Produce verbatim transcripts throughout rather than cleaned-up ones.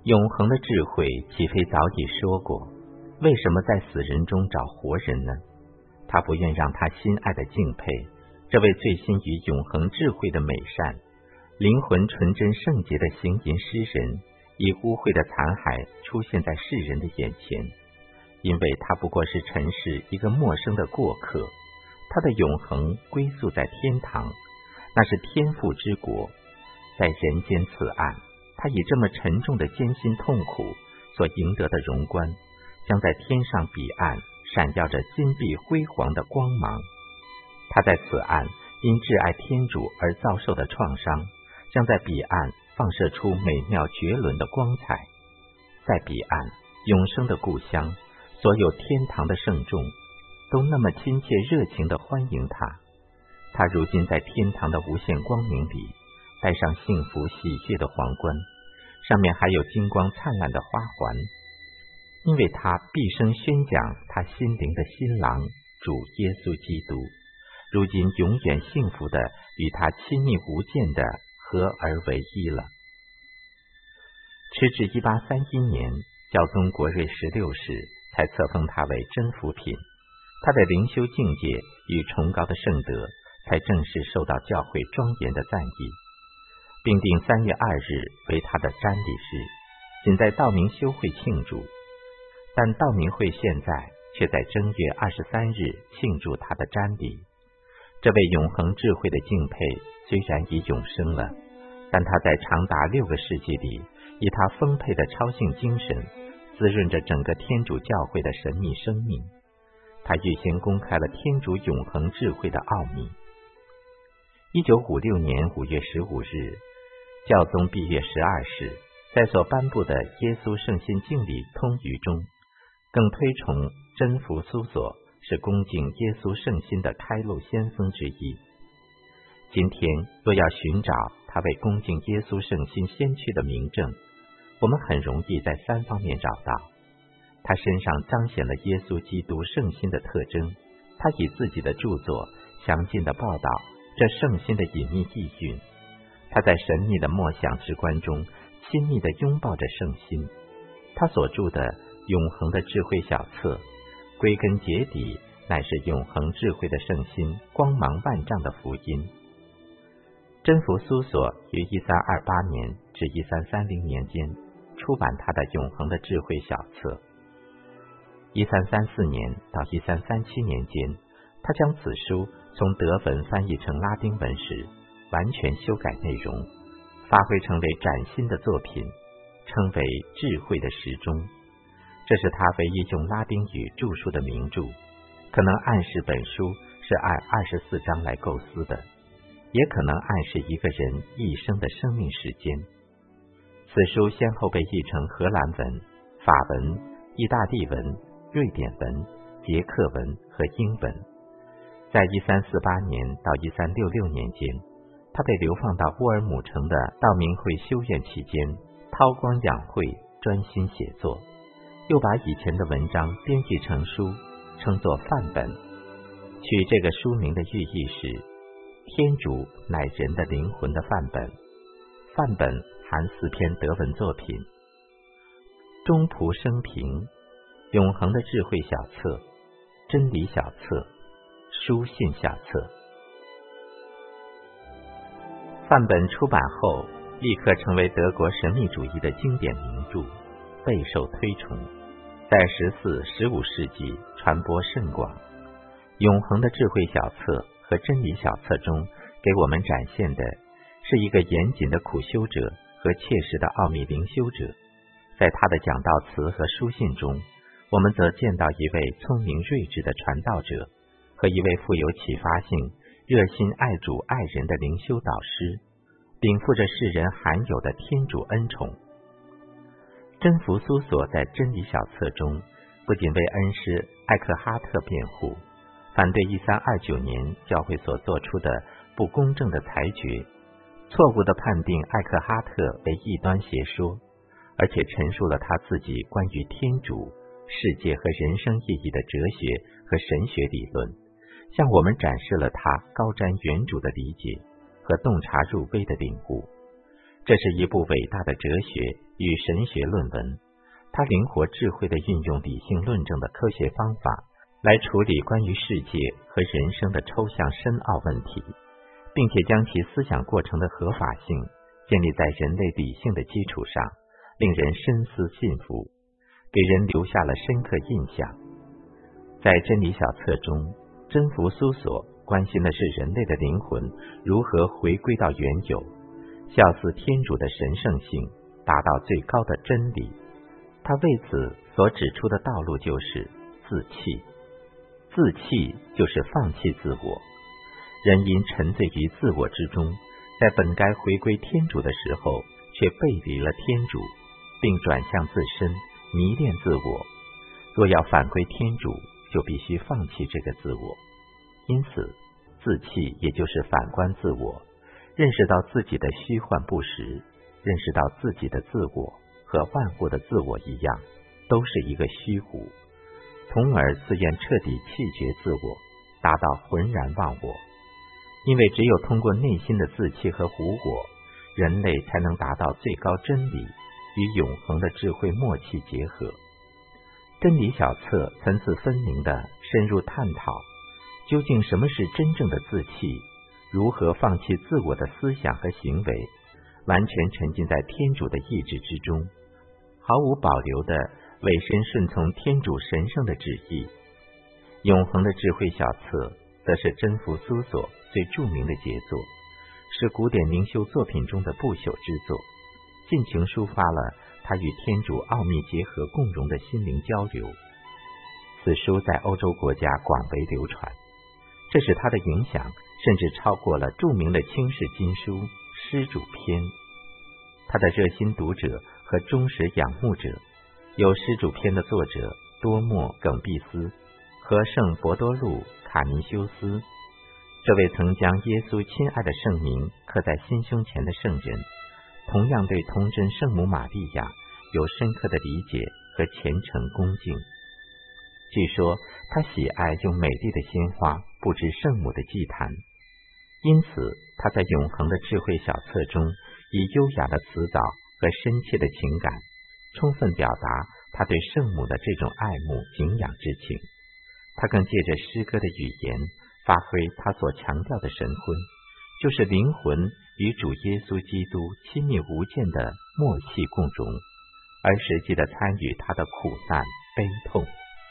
永恒的智慧岂非早已说过，为什么在死人中找活人呢？他不愿让他心爱的敬佩这位醉心于永恒智慧的美善，灵魂纯真圣洁的行吟诗人，以污秽的残骸出现在世人的眼前，因为他不过是尘世一个陌生的过客，他的永恒归宿在天堂，那是天父之国。在人间此岸，他以这么沉重的艰辛痛苦所赢得的荣冠，将在天上彼岸闪耀着金碧辉煌的光芒。他在此岸因挚爱天主而遭受的创伤，将在彼岸放射出美妙绝伦的光彩。在彼岸永生的故乡，所有天堂的圣众都那么亲切热情地欢迎他。他如今在天堂的无限光明里，戴上幸福喜悦的皇冠，上面还有金光灿烂的花环，因为他毕生宣讲他心灵的新郎主耶稣基督，如今永远幸福的与他亲密无间的合而为一了。迟至一八三一年，教宗国瑞十六世才册封他为真福品，他的灵修境界与崇高的圣德才正式受到教会庄严的赞誉，并定三月二日为他的瞻礼日，仅在道明修会庆祝。但道明会现在却在正月二十三日庆祝他的瞻礼。这位永恒智慧的敬佩虽然已永生了，但他在长达六个世纪里，以他丰沛的超性精神滋润着整个天主教会的神秘生命。他预先公开了天主永恒智慧的奥秘。一九五六年五月十五日，教宗毕业十二世在所颁布的耶稣圣心敬礼通谕中，更推崇真福苏索是恭敬耶稣圣心的开路先锋之一。今天若要寻找他为恭敬耶稣圣心先驱的明证，我们很容易在三方面找到。他身上彰显了耶稣基督圣心的特征，他以自己的著作详尽地报道这圣心的隐秘意蕴，他在神秘的默想之观中亲密地拥抱着圣心。他所著的永恒的智慧小册，归根结底乃是永恒智慧的圣心光芒万丈的福音。真福苏索于一三二八年至一三三零年间出版他的永恒的智慧小册。一三三四年到一三三七年间，他将此书从德文翻译成拉丁文时，完全修改内容，发挥成为崭新的作品，称为智慧的时钟。这是他唯一用拉丁语著述的名著，可能暗示本书是按二十四章来构思的，也可能暗示一个人一生的生命时间。此书先后被译成荷兰文、法文、意大利文、瑞典文、捷克文和英文。在一三四八年到一三六六年间，他被流放到沃尔姆城的道明会修院期间，韬光养晦，专心写作，又把以前的文章编辑成书，称作范本。取这个书名的寓意是天主乃人的灵魂的范本。范本含四篇德文作品：中仆生平、永恒的智慧小册、真理小册、书信小册。范本出版后，立刻成为德国神秘主义的经典名著，备受推崇，在十四、十五世纪传播甚广。永恒的智慧小册和真理小册中给我们展现的是一个严谨的苦修者和切实的奥秘灵修者。在他的讲道词和书信中，我们则见到一位聪明睿智的传道者和一位富有启发性、热心爱主爱人的灵修导师，禀赋着世人罕有的天主恩宠。真福苏索在真理小册中不仅为恩师艾克哈特辩护，反对一三二九年教会所做出的不公正的裁决，错误地判定艾克哈特为异端邪说，而且陈述了他自己关于天主、世界和人生意义的哲学和神学理论，向我们展示了他高瞻远瞩的理解和洞察入微的领悟。 这是一部伟大的哲学与神学论文，它灵活智慧地运用理性论证的科学方法来处理关于世界和人生的抽象深奥问题，并且将其思想过程的合法性建立在人类理性的基础上，令人深思信服，给人留下了深刻印象。在真理小册中，真福苏索关心的是人类的灵魂如何回归到原有，效似天主的神圣性，达到最高的真理。他为此所指出的道路就是自弃。自弃就是放弃自我。人因沉醉于自我之中，在本该回归天主的时候，却背离了天主，并转向自身，迷恋自我。若要返归天主，就必须放弃这个自我。因此，自弃也就是反观自我，认识到自己的虚幻不实，认识到自己的自我和万物的自我一样，都是一个虚无，从而自愿彻底弃绝自我，达到浑然忘我。因为只有通过内心的自弃和无我，人类才能达到最高真理与永恒的智慧默契结合。真理小册层次分明地深入探讨，究竟什么是真正的自弃，如何放弃自我的思想和行为，完全沉浸在天主的意志之中，毫无保留地委身顺从天主神圣的旨意。永恒的智慧小册则是真福苏索最著名的杰作，是古典灵修作品中的不朽之作，尽情抒发了他与天主奥秘结合共融的心灵交流。此书在欧洲国家广为流传，这使他的影响甚至超过了著名的清世经书《施主篇》。他的热心读者和忠实仰慕者有《施主篇》的作者多默·耿毕斯和圣伯多禄·卡尼修斯。这位曾将耶稣亲爱的圣名刻在心胸前的圣人，同样对童真圣母玛利亚有深刻的理解和虔诚恭敬。据说他喜爱用美丽的鲜花布置圣母的祭坛，因此他在永恒的智慧小册中以优雅的词藻和深切的情感，充分表达他对圣母的这种爱慕敬仰之情。他更借着诗歌的语言发挥他所强调的神婚，就是灵魂与主耶稣基督亲密无间的默契共融，而实际的参与他的苦难悲痛。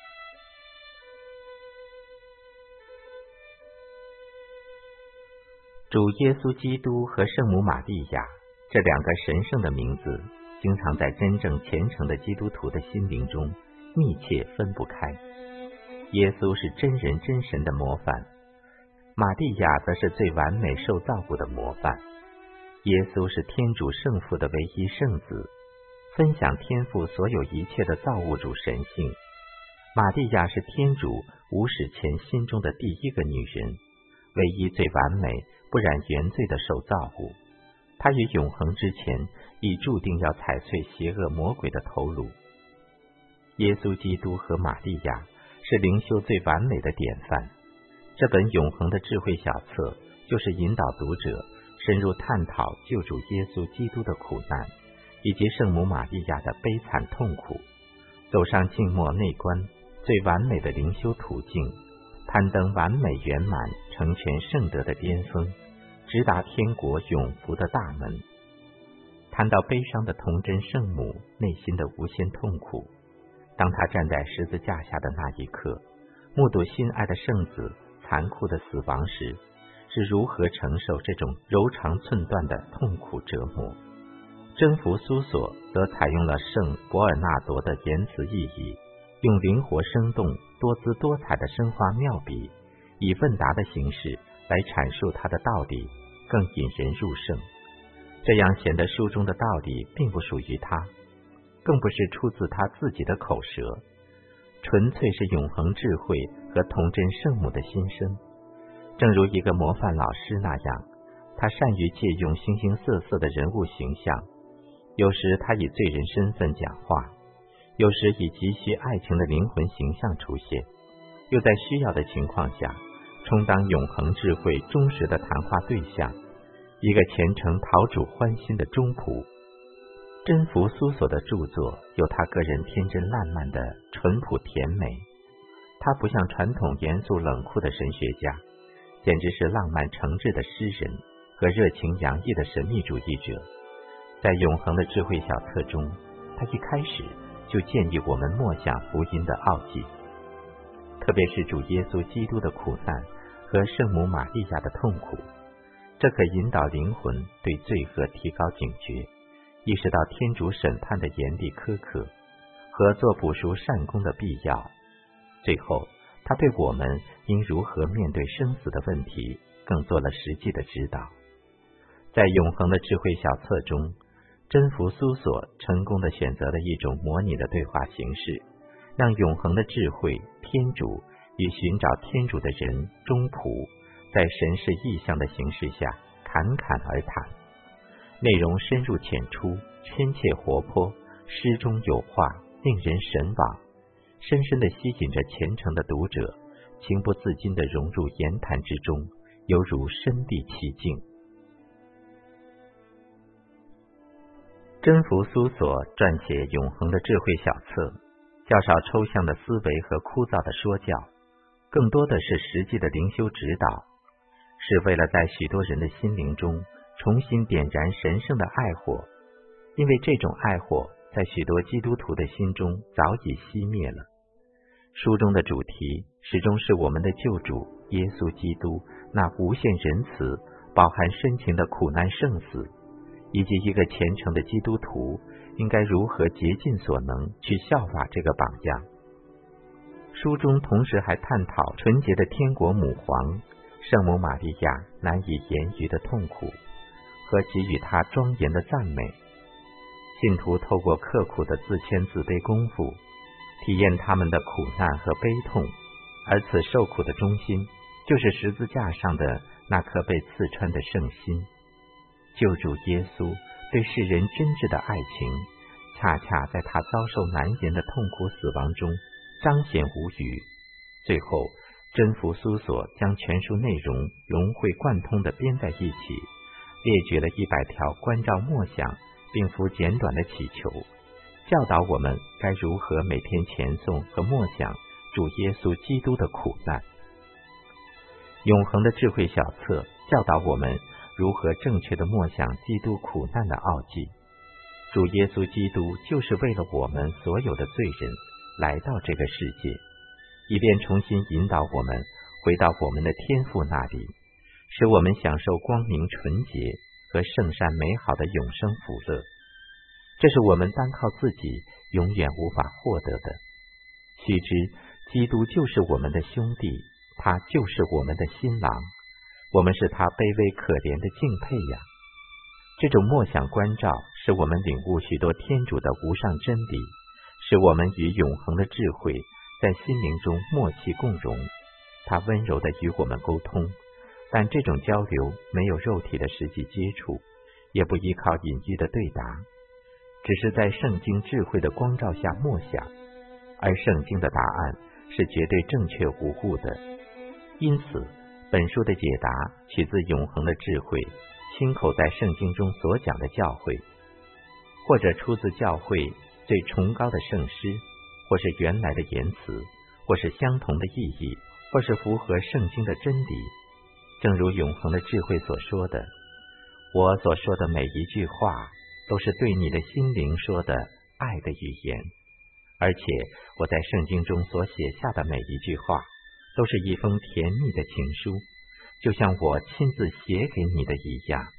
主耶稣基督和圣母玛利亚这两个神圣的名字，经常在真正虔诚的基督徒的心灵中密切分不开。耶稣是真人真神的模范，玛利亚则是最完美受造物的模范。耶稣是天主圣父的唯一圣子，分享天父所有一切的造物主神性。玛利亚是天主无始前心中的第一个女人，唯一最完美不染原罪的受造物。她于永恒之前已注定要踩碎邪恶魔鬼的头颅。耶稣基督和玛利亚是灵修最完美的典范。这本永恒的智慧小册就是引导读者深入探讨救主耶稣基督的苦难，以及圣母玛利亚的悲惨痛苦，走上静默内观最完美的灵修途径，攀登完美圆满成全圣德的巅峰，直达天国永福的大门。谈到悲伤的童真圣母内心的无限痛苦，当她站在十字架下的那一刻，目睹心爱的圣子残酷的死亡时，是如何承受这种柔肠寸断的痛苦折磨。真福苏索则采用了圣博尔纳多的言辞意义，用灵活生动多姿多彩的生花妙笔，以问答的形式来阐述他的道理，更引人入胜。这样显得书中的道理并不属于他，更不是出自他自己的口舌，纯粹是永恒智慧和童真圣母的心声。正如一个模范老师那样，他善于借用形形色色的人物形象，有时他以罪人身份讲话，有时以急需爱情的灵魂形象出现，又在需要的情况下充当永恒智慧忠实的谈话对象， 一个虔诚讨主欢心的忠仆。真福苏索的著作有他个人天真烂漫的淳朴甜美，他不像传统严肃冷酷的神学家，简直是浪漫诚挚的诗人和热情洋溢的神秘主义者。在永恒的智慧小册中，他一开始就建议我们默想福音的奥迹，特别是主耶稣基督的苦难和圣母玛利亚的痛苦，这可引导灵魂对罪恶提高警觉，意识到天主审判的严厉苛刻和做补赎善功的必要。最后，他对我们应如何面对生死的问题更做了实际的指导。在永恒的智慧小册中，真福苏索成功地选择了一种模拟的对话形式，让永恒的智慧、天主与寻找天主的人忠仆在神事意象的形式下侃侃而谈，内容深入浅出，亲切活泼，诗中有画，令人神往，深深地吸引着虔诚的读者，情不自禁地融入言谈之中，犹如身临其境。真福苏索撰写永恒的智慧小册，较少抽象的思维和枯燥的说教，更多的是实际的灵修指导，是为了在许多人的心灵中重新点燃神圣的爱火，因为这种爱火在许多基督徒的心中早已熄灭了。书中的主题始终是我们的救主耶稣基督那无限仁慈、饱含深情的苦难圣死，以及一个虔诚的基督徒应该如何竭尽所能去效法这个榜样。书中同时还探讨纯洁的天国母皇圣母玛利亚难以言喻的痛苦和给予她庄严的赞美。信徒透过刻苦的自谦自卑功夫，体验他们的苦难和悲痛，而此受苦的中心就是十字架上的那颗被刺穿的圣心。救主耶稣对世人真挚的爱情，恰恰在他遭受难言的痛苦死亡中彰显无余。最后，真福苏索将全书内容融会贯通地编在一起，列举了一百条关照默想并附简短的祈求，教导我们该如何每天虔诵和默想主耶稣基督的苦难。永恒的智慧小册教导我们如何正确的默想基督苦难的奥迹。主耶稣基督就是为了我们所有的罪人来到这个世界，以便重新引导我们回到我们的天父那里，使我们享受光明纯洁和圣善美好的永生福乐。这是我们单靠自己永远无法获得的。须知基督就是我们的兄弟，他就是我们的新郎，我们是他卑微可怜的敬佩呀。这种默想关照使我们领悟许多天主的无上真理，使我们与永恒的智慧在心灵中默契共融。他温柔地与我们沟通，但这种交流没有肉体的实际接触，也不依靠隐喻的对答，只是在圣经智慧的光照下默想，而圣经的答案是绝对正确无误的。因此本书的解答取自永恒的智慧亲口在圣经中所讲的教诲，或者出自教会最崇高的圣诗，或是原来的言辞，或是相同的意义，或是符合圣经的真理。正如永恒的智慧所说的，我所说的每一句话都是对你的心灵说的爱的语言，而且我在圣经中所写下的每一句话都是一封甜蜜的情书，就像我亲自写给你的一样。